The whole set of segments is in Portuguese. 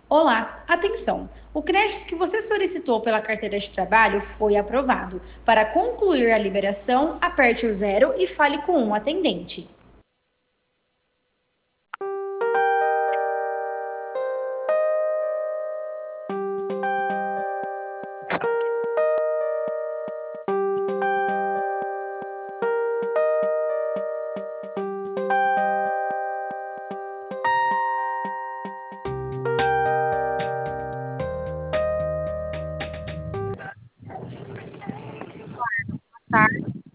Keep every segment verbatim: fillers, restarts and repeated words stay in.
Olá, atenção! O crédito que você solicitou pela carteira de trabalho foi aprovado. Para concluir a liberação, aperte o zero e fale com um atendente. Tá,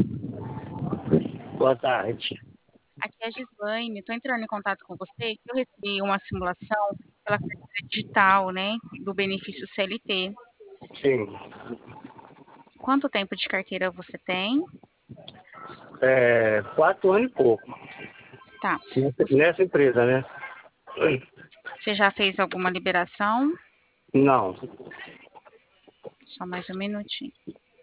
Boa tarde. aqui é a Gislaine, estou entrando em contato com você, que eu recebi uma simulação pela carteira digital, né, do benefício C L T. Sim. Quanto tempo de carteira você tem? É, quatro anos e pouco. Tá. Nessa, Você nessa empresa, né? você já fez alguma liberação? Não. Só mais um minutinho.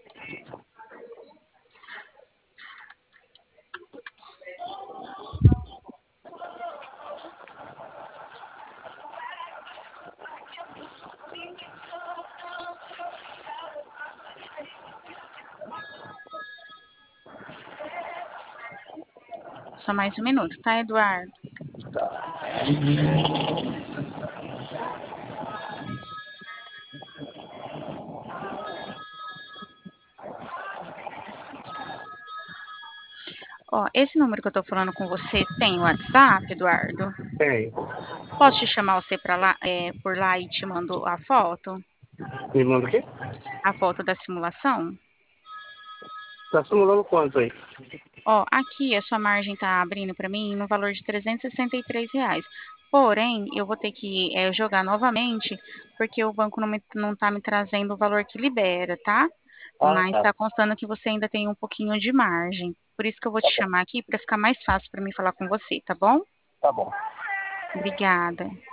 Só mais um minuto, tá, Eduardo? Ó, esse número que eu tô falando com você tem WhatsApp, Eduardo? Tem. Posso te chamar você para lá, é, por lá e te mando a foto? Me manda o quê? A foto da simulação? Tá simulando quanto aí? Ó, aqui a sua margem tá abrindo para mim no valor de trezentos e sessenta e três reais. Porém, eu vou ter que é, jogar novamente, porque o banco não, me, não tá me trazendo o valor que libera, tá? Ah, Mas tá. tá constando que você ainda tem um pouquinho de margem. Por isso que eu vou te Tá bom. chamar aqui para ficar mais fácil para mim falar com você, tá bom? Tá bom. Obrigada.